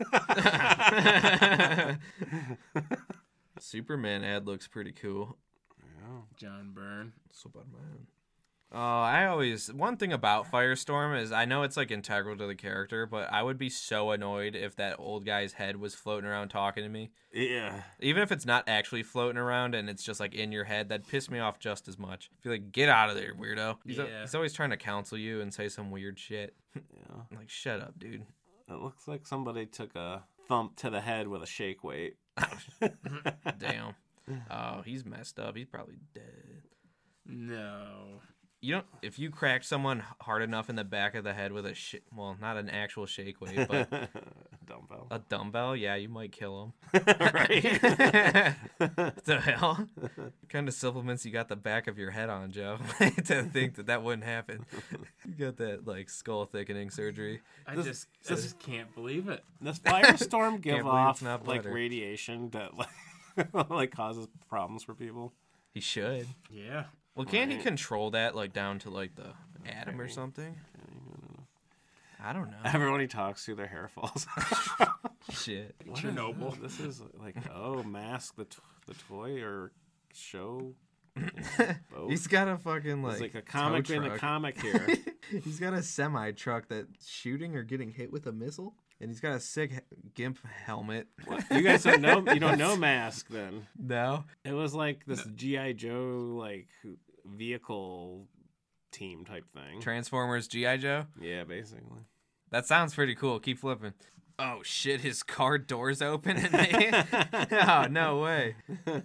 Superman ad looks pretty cool. Yeah. John Byrne. Superman. Oh, I always one thing about Firestorm is I know it's like integral to the character, but I would be so annoyed if that old guy's head was floating around talking to me. Yeah. Even if it's not actually floating around and it's just like in your head, that'd piss me off just as much. I feel like, get out of there, weirdo. He's, a- Yeah. he's always trying to counsel you and say some weird shit. Yeah. I'm like, shut up, dude. It looks like somebody took a thump to the head with a shake weight. Damn. Oh, he's messed up. He's probably dead. No. You don't. If you crack someone hard enough in the back of the head with a sh- well, not an actual shake weight, but Dumbbell. a dumbbell, yeah, you might kill him. Right. The hell? What kind of supplements you got the back of your head on, Joe? To think that that wouldn't happen. You got that like skull thickening surgery. I This- just, I this- just can't believe it. Does Firestorm give believe off it's not like butter. radiation that like like causes problems for people? He should. Yeah. Well, can't he Right. control that like down to like the atom or something? I don't know. Everyone he talks to, their hair falls. Shit. What is Chernobyl. this? This is like oh, Mask the t- the toy or show. Both. He's got a fucking like, It's like a comic tow in a truck. comic here. He's got a semi truck that's shooting or getting hit with a missile, and he's got a sick he- gimp helmet. What? You guys don't know? You don't know Mask then? No, It was like this G I Joe like vehicle team type thing. Transformers G I Joe. Yeah, basically. That sounds pretty cool. Keep flipping. Oh shit! His car doors open and they. Oh no way!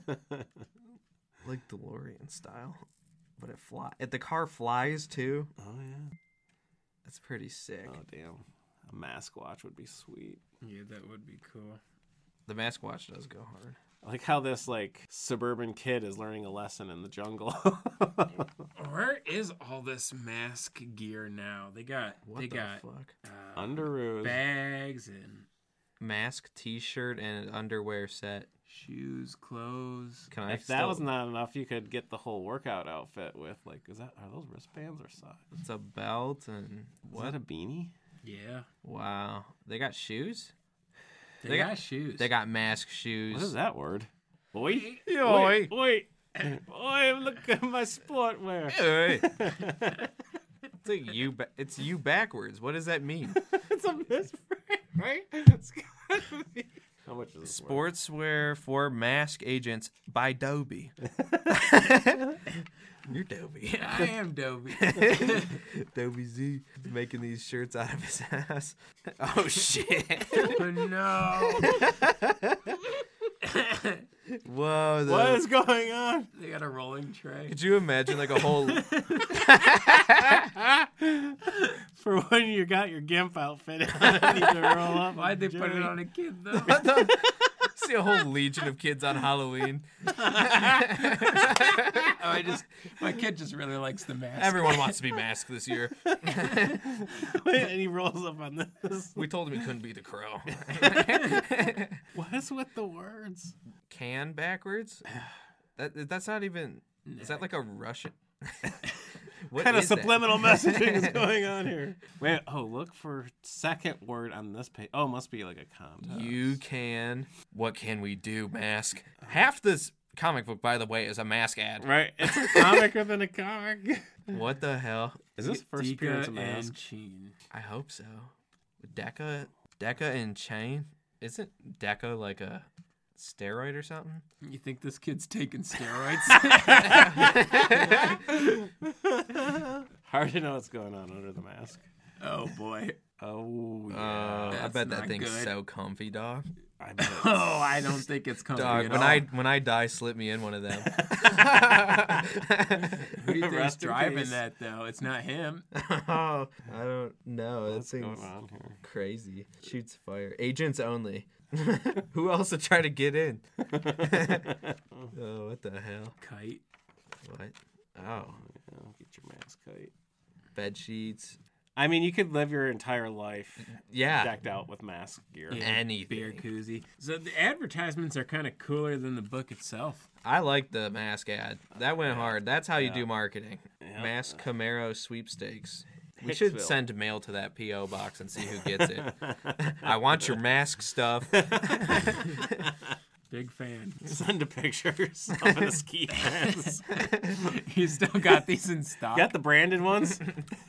Like DeLorean style, but it fly. If the car flies too, Oh yeah. that's pretty sick. Oh damn. A Mask watch would be sweet. Yeah, that would be cool. The Mask Watch does go hard. I like how this like suburban kid is learning a lesson in the jungle. Where is all this mask gear now? They got, What they the got fuck? uh, Underoos. bags and Mask, T-shirt, and underwear set. shoes, clothes. Can I? If that still- was not enough, you could get the whole workout outfit with like, is that are those wristbands or socks? It's a belt and What what? a beanie? Yeah, Wow, they got shoes. they, They got, got- shoes. They got mask shoes. What is that word? Boy, Oi. wait, wait, boy, look at my sport wear. Hey. It's like you. Ba- it's you backwards. What does that mean? It's a misprint, right? It's gotta be. How much is this? worth? Sportswear for mask agents by Dobie. You're Dobie. I am Dobie. Dobie Z is making these shirts out of his ass. Oh shit! But no, Whoa! The, What is going on? they got a rolling tray. Could you imagine like a whole? For when you got your gimp outfit on, you need to roll up. Why'd they put it on a kid though? See a whole legion of kids on Halloween. Oh, I just my kid just really likes the mask. Everyone wants to be masked this year. And he rolls up on this. We told him he couldn't be the crow. What is with the words? Can backwards? That that's not even. Is that like a Russian? What What kind of is that? subliminal messaging is going on here? Wait, oh, look for second word on this page. Oh, it must be like a contest. You can. What can we do, mask? Half this comic book, by the way, is a mask ad. Right? It's a comic within a comic. What the hell? Is this first appearance Dika of and Mask? Sheen. I hope so. Deca, Deca and Chain. Isn't Deca like a steroid or something? You think this kid's taking steroids? Hard to know what's going on under the mask. Oh boy. Oh, yeah. Uh, I That's bet that not thing's good. so comfy, dog. I bet. Oh, I don't think it's coming. Dog, at when all. I when I die, slip me in one of them. Who do you think's Rest in driving peace. that though? It's not him. Oh, I don't know. That What's going thing's on here? crazy. Shoots fire. Agents only. Who else would try to get in? Oh, what the hell? Kite. What? Oh, Yeah, get your mask kite. bed sheets. I mean, you could live your entire life Yeah. decked out with mask gear. Yeah. Anything. Beer koozie. So the advertisements are kind of cooler than the book itself. I like the mask ad. That went hard. That's how you Yeah. do marketing. Yeah. Mask Camaro sweepstakes. We should Hicksville. send mail to that P O box and see who gets it. I want your mask stuff. Big fan. Send a pictures of a ski fence. You still got these in stock? Got the branded ones?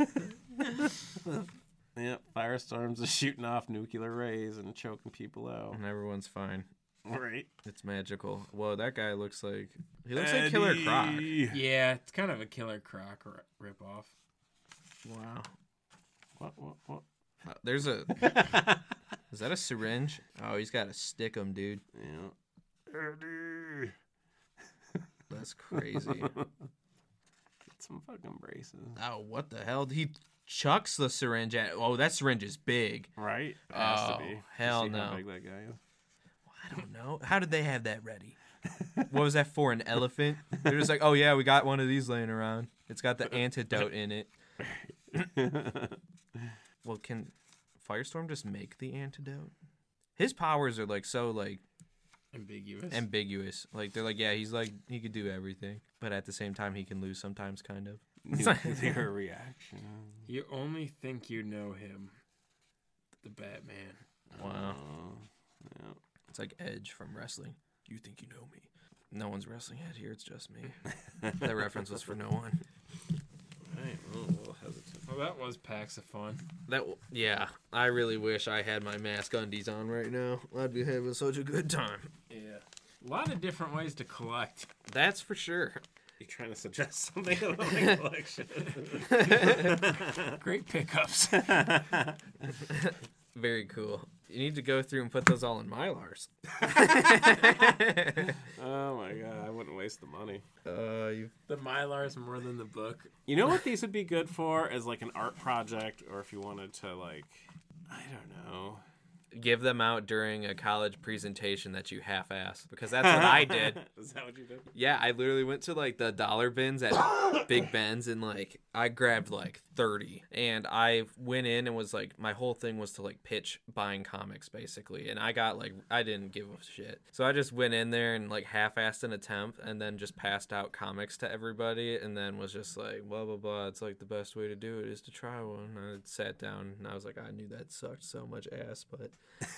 Yep, firestorms are shooting off nuclear rays and choking people out. And everyone's fine. Right. It's magical. Whoa, that guy looks like he looks like Killer Croc. Eddie. Yeah, it's kind of a Killer Croc r- ripoff. Wow. What, what, what? Uh, There's a is that a syringe? Oh, he's got to stick him, dude. Yeah. Eddie. That's crazy. Get some fucking braces. Oh, what the hell? He chucks the syringe at. Oh, that syringe is big. Right? It has Oh, to be. hell You see how no. big that guy is? I don't know. How did they have that ready? What was that for? An elephant? They're just like, oh yeah, we got one of these laying around. It's got the antidote in it. Well, can Firestorm just make the antidote? His powers are like so like Ambiguous. ambiguous. Like they're like, yeah, he's like he could do everything, but at the same time he can lose sometimes, kind of. Nuclear reaction. You only think you know him. The Batman. Wow. Oh, yeah. It's like Edge from wrestling. You think you know me? No one's wrestling Ed here. It's just me. That reference was for no one. Right, well, a little hesitant. Well, that was packs of fun. That w- yeah. I really wish I had my mask undies on right now. I'd be having such a good time. Yeah. A lot of different ways to collect. That's for sure. You trying to suggest something about my collection? Great pickups. Very cool. You need to go through and put those all in Mylars. Oh my god, I wouldn't waste the money. Uh, you. The Mylars more than the book. You know what these would be good for as like an art project, or if you wanted to like, I don't know. Give them out during a college presentation that you half-ass, because that's what I did. Is that what you did? Yeah, I literally went to like the dollar bins at Big Ben's and like I grabbed like thirty, and I went in and was like, my whole thing was to like pitch buying comics basically, and I got like, I didn't give a shit, so I just went in there and like half-assed an attempt and then just passed out comics to everybody and then was just like blah blah blah, it's like the best way to do it is to try one. I sat down and I was like, I knew that sucked so much ass, but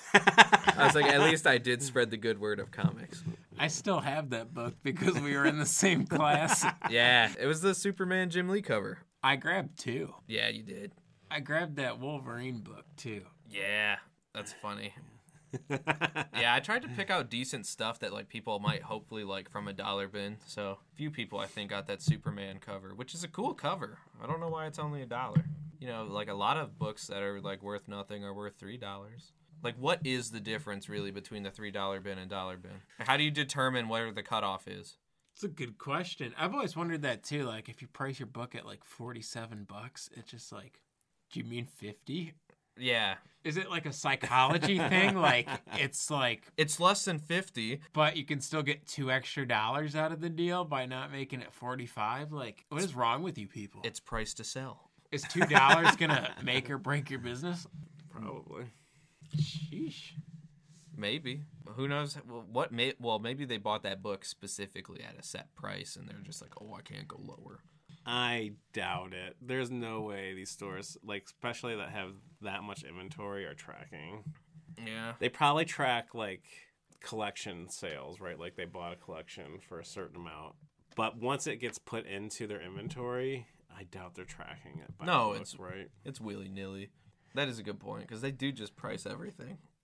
I was like, at least I did spread the good word of comics. I still have that book because we were in the same class. Yeah, it was the Superman Jim Lee cover. I grabbed two. Yeah, you did. I grabbed that Wolverine book too. Yeah, that's funny. Yeah, I tried to pick out decent stuff that like people might hopefully like from a dollar bin. So few people I think got that Superman cover, which is a cool cover. I don't know why it's only a dollar. You know, like a lot of books that are like worth nothing are worth three dollars. Like, what is the difference really between the three dollar bin and dollar bin? How do you determine where the cutoff is? It's a good question. I've always wondered that too. Like, if you price your book at like forty-seven bucks, it's just like, do you mean fifty? Yeah, Is it like a psychology thing? Like, it's like, it's less than fifty. but you can still get two extra dollars out of the deal by not making it forty-five? Like, what is wrong with you people? It's priced to sell. Is two dollars gonna make or break your business? Probably. Sheesh. Maybe. Who knows? Well, what may, well, maybe they bought that book specifically at a set price, and they're just like, oh, I can't go lower. I doubt it. There's no way these stores, like especially that have that much inventory, are tracking. Yeah. They probably track like collection sales, right? Like they bought a collection for a certain amount. But once it gets put into their inventory, I doubt they're tracking it. By No, book, it's- right. It's willy-nilly. That is a good point, because they do just price everything.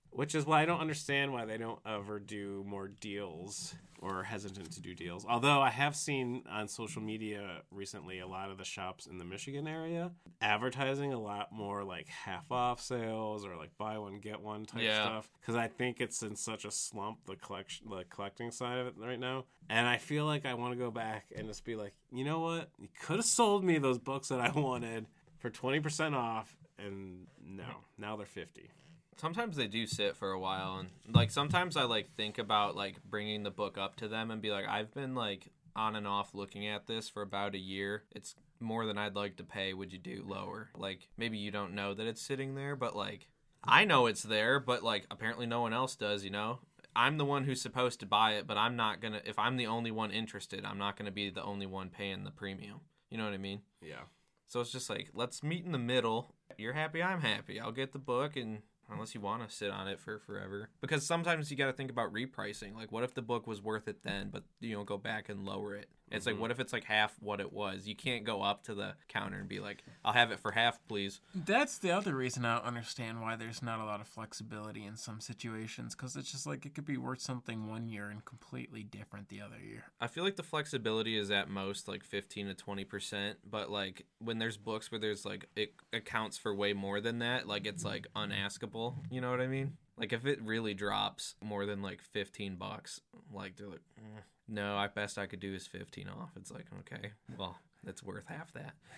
Which is why I don't understand why they don't ever do more deals or are hesitant to do deals. Although I have seen on social media recently a lot of the shops in the Michigan area advertising a lot more like half off sales or like buy one get one type Yeah. stuff. Because I think it's in such a slump, the collection, the collecting side of it right now. And I feel like I want to go back and just be like, you know what? You could have sold me those books that I wanted for twenty percent off, and no, now they're fifty. Sometimes they do sit for a while, and like sometimes I like think about like bringing the book up to them and be like, I've been like on and off looking at this for about a year. It's more than I'd like to pay. Would you do lower? Like maybe you don't know that it's sitting there, but like I know it's there, but like apparently no one else does, you know? I'm the one who's supposed to buy it, but I'm not gonna, if I'm the only one interested, I'm not gonna be the only one paying the premium. You know what I mean? Yeah. So it's just like, let's meet in the middle. You're happy, I'm happy. I'll get the book, and unless you want to sit on it for forever. Because sometimes you got to think about repricing. Like, what if the book was worth it then, but, you know, go back and lower it? It's Mm-hmm. like, what if it's like half what it was? You can't go up to the counter and be like, I'll have it for half, please. That's the other reason I don't understand why there's not a lot of flexibility in some situations, because it's just like it could be worth something one year and completely different the other year. I feel like the flexibility is at most like fifteen to twenty percent, but like when there's books where there's like, it accounts for way more than that, like it's like unaskable. You know what I mean? Like if it really drops more than like fifteen bucks, like they're like, eh. No, I best I could do is fifteen off. It's like, okay, well, it's worth half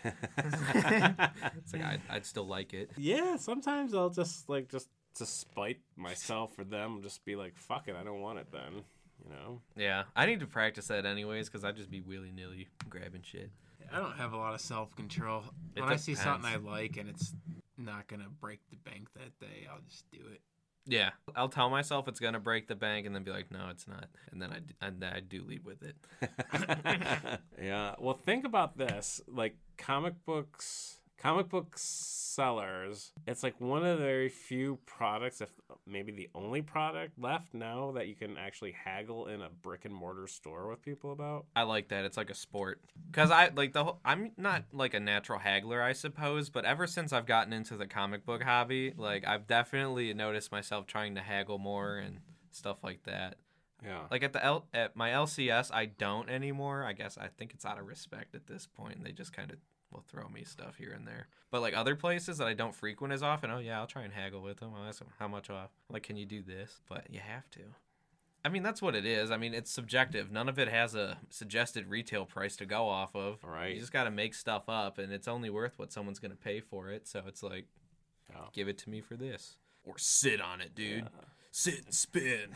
that. It's like I'd, I'd still like it. Yeah, sometimes I'll just like just to spite myself or them, just be like, "Fuck it, I don't want it." Then, you know. Yeah, I need to practice that anyways because I just be willy nilly grabbing shit. I don't have a lot of self-control. It When I see something I depends. like and it's not going to break the bank that day, I'll just do it. Yeah, I'll tell myself it's gonna break the bank, and then be like, no, it's not, and then I d- and then I do leave with it. Yeah. Well, think about this. Like comic books, comic book sellers, it's like one of the very few products, if maybe the only product left now that you can actually haggle in a brick and mortar store with people about. I like that. It's like a sport. Because I like the whole, I'm not like a natural haggler, I suppose, but ever since I've gotten into the comic book hobby, like I've definitely noticed myself trying to haggle more and stuff like that. Yeah. Like at the L, at my L C S, I don't anymore. I guess I think it's out of respect at this point. They just kind of will throw me stuff here and there. But like other places that I don't frequent as often, oh yeah, I'll try and haggle with them. I'll ask them how much off. Like, can you do this? But you have to. I mean, that's what it is. I mean, it's subjective. None of it has a suggested retail price to go off of. Right. You just got to make stuff up, and it's only worth what someone's going to pay for it. So it's like, Yeah. give it to me for this. Or sit on it, dude. Yeah. Sit and spin.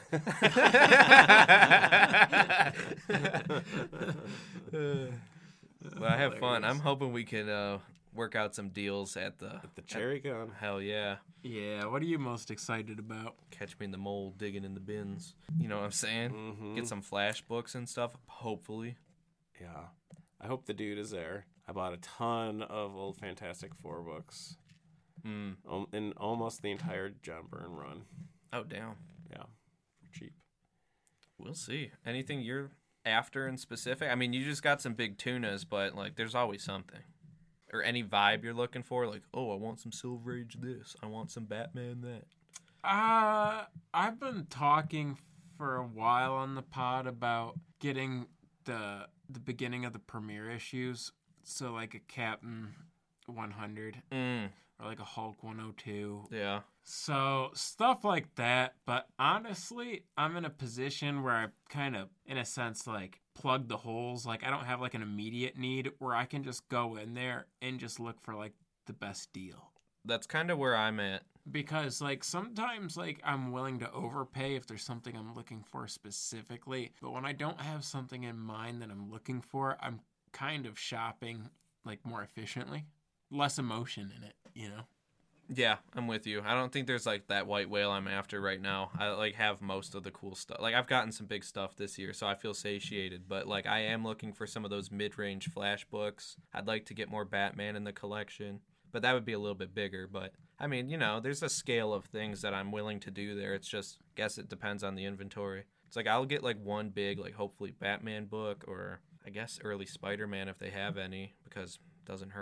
Well, I have fun. I'm hoping we can uh, work out some deals at the... The cherry gun. Hell yeah. Yeah, what are you most excited about? Catch me in the mold digging in the bins. You know what I'm saying? Mm-hmm. Get some flash books and stuff, hopefully. Yeah. I hope the dude is there. I bought a ton of old Fantastic Four books. Mm. Um, in almost the entire John Byrne run. Oh, damn. Yeah. For cheap. We'll see. Anything you're after in specific? I mean, you just got some big tunas, but, like, there's always something. Or any vibe you're looking for. Like, oh, I want some Silver Age this. I want some Batman that. Uh, I've been talking for a while on the pod about getting the the beginning of the premiere issues. So, like a Captain one hundred Mm, or like a Hulk one oh two. yeah. So, stuff like that. But honestly, I'm in a position where I've kind of, in a sense, like plugged the holes. Like, I don't have like an immediate need where I can just go in there and just look for like the best deal. That's kind of where I'm at. Because, like, sometimes, like, I'm willing to overpay if there's something I'm looking for specifically. But when I don't have something in mind that I'm looking for, I'm kind of shopping, like, more efficiently. Less emotion in it, you know? Yeah, I'm with you. I don't think there's like that white whale I'm after right now. I like have most of the cool stuff. Like I've gotten some big stuff this year, so I feel satiated. But like I am looking for some of those mid-range flash books. I'd like to get more Batman in the collection, but that would be a little bit bigger. But I mean, you know, there's a scale of things that I'm willing to do there. It's just, I guess it depends on the inventory. It's like I'll get like one big, like hopefully Batman book, or I guess early Spider-Man if they have any, because it doesn't hurt.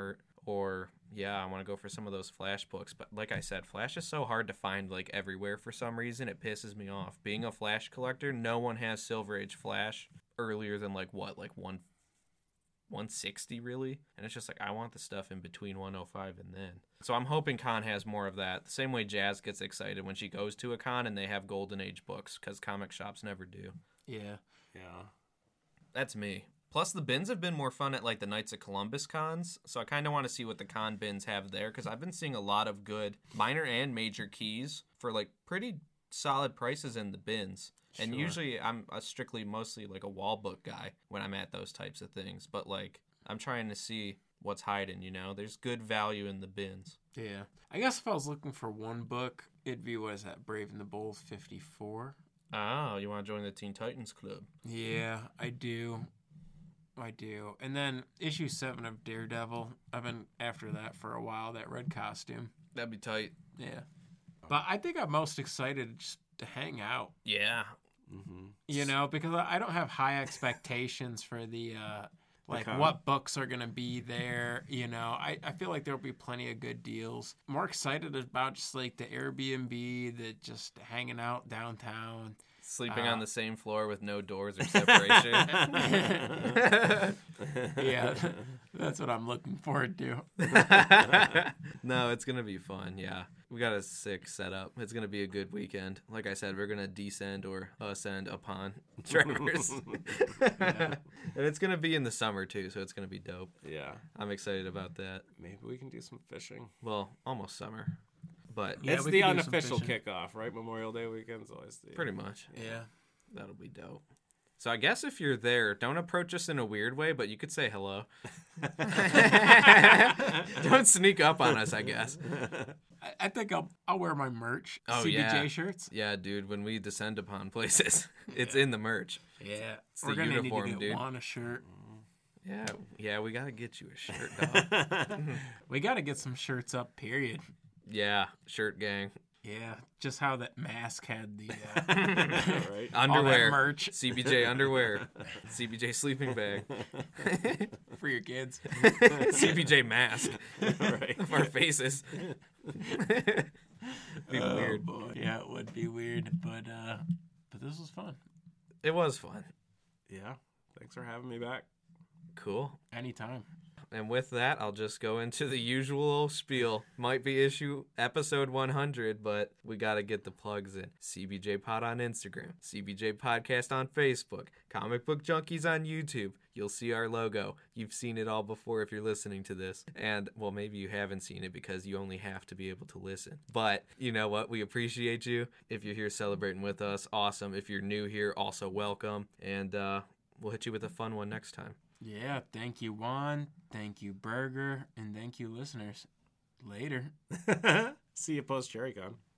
or yeah, I want to go for some of those Flash books. But like I said, Flash is so hard to find like everywhere for some reason. It pisses me off. Being a Flash collector, no one has Silver Age Flash earlier than like what, like one one sixty really, and it's just like I want the stuff in between one oh five and then. So I'm hoping Con has more of that. The same way Jazz gets excited when she goes to a con and they have Golden Age books, because comic shops never do. Yeah. Yeah. That's me. Plus, the bins have been more fun at, like, the Knights of Columbus cons, so I kind of want to see what the con bins have there, because I've been seeing a lot of good minor and major keys for, like, pretty solid prices in the bins. Sure. And usually I'm a strictly, mostly, like, a wall book guy when I'm at those types of things, but, like, I'm trying to see what's hiding, you know? There's good value in the bins. Yeah. I guess if I was looking for one book, it'd be, what is that, Brave and the Bold fifty-four? Oh, you want to join the Teen Titans Club? Yeah, I do. I do. And then issue seven of Daredevil. I've been after that for a while, that red costume. That'd be tight. Yeah. But I think I'm most excited just to hang out. Yeah. Mm-hmm. You know, because I don't have high expectations for the, uh, like, con. what books are going to be there. You know, I, I feel like there'll be plenty of good deals. More excited about just, like, the Airbnb, the just hanging out downtown. Sleeping Uh, on the same floor with no doors or separation. Yeah, that's what I'm looking forward to. No, it's going to be fun, yeah. We got a sick setup. It's going to be a good weekend. Like I said, we're going to descend or ascend upon Trevor's. And it's going to be in the summer, too, so it's going to be dope. Yeah. I'm excited about that. Maybe we can do some fishing. Well, almost summer. But Yeah, it's we the could do some unofficial fishing. kickoff, right? Memorial Day weekend's always the... pretty much. Yeah. That'll be dope. So I guess if you're there, don't approach us in a weird way, but you could say hello. Don't sneak up on us, I guess. I, I think I'll I'll wear my merch. Oh, C B J yeah. shirts. Yeah, dude, when we descend upon places, it's in the merch. Yeah. It's We're the gonna uniform, need to get dude. Juan a shirt. Yeah, yeah, we got to get you a shirt, dog. We got to get some shirts up, period. Yeah, shirt gang. Yeah, just how that mask had the uh, right? all that Underwear. merch C B J underwear. C B J sleeping bag. for your kids. C B J mask. Right. Of our faces. Be Oh, weird. boy. Yeah, it would be weird, but uh, but this was fun. It was fun. Yeah. Thanks for having me back. Cool. Anytime. And with that, I'll just go into the usual spiel. Might be issue episode one hundred, but we got to get the plugs in. C B J Pod on Instagram, C B J Podcast on Facebook, Comic Book Junkies on YouTube. You'll see our logo. You've seen it all before if you're listening to this. And, well, maybe you haven't seen it because you only have to be able to listen. But you know what? We appreciate you. If you're here celebrating with us, awesome. If you're new here, also welcome. And uh, we'll hit you with a fun one next time. Yeah, thank you, Juan. Thank you, Burger. And thank you, listeners. Later. See you post Cherry Con.